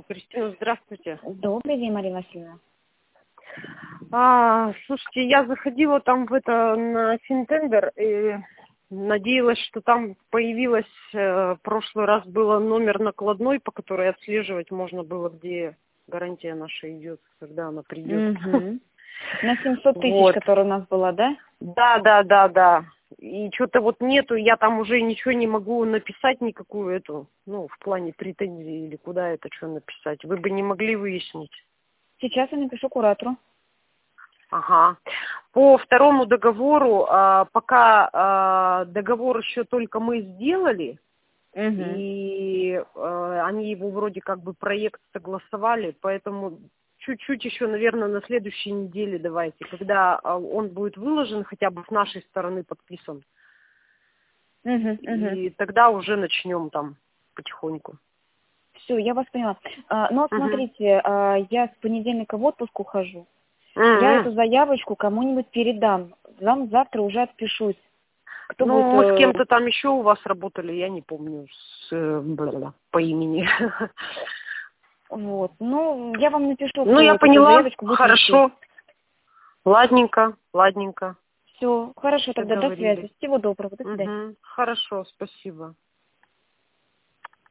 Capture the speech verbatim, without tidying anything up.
Кристина, здравствуйте. Добрый день, Мария Васильевна. А, слушайте, я заходила там в это на Финтендер и надеялась, что там появилось, э, в прошлый раз было номер накладной, по которой отслеживать можно было, где гарантия наша идет, когда она придет. Угу. На семьсот тысяч, Вот. которая у нас была, да? Да, да, да, да. И что-то вот нету, я там уже ничего не могу написать, никакую эту, ну, в плане претензий или куда это что написать. Вы бы не могли выяснить? Сейчас я напишу куратору. Ага. По второму договору, а, пока а, договор еще только мы сделали, Угу. и а, они его вроде как бы проект согласовали, поэтому чуть-чуть еще, наверное, на следующей неделе давайте, когда а, он будет выложен, хотя бы с нашей стороны подписан, Угу, угу. и тогда уже начнем там потихоньку. Все, я вас поняла. А, но Угу. смотрите, а, я с понедельника в отпуск ухожу. Угу. Я эту заявочку кому-нибудь передам. Вам завтра уже отпишусь. Кто Ну, будет... мы с э, кем-то там еще у вас работали, я не помню с, э, бла-бла, по имени. Вот. Ну, я вам напишу, Ну, кто я вот эту поняла. заявочку будет вести. Хорошо. Ладненько, ладненько. Все, хорошо, тогда до Договорились. связи. Всего доброго, до свидания. Угу. Хорошо, спасибо.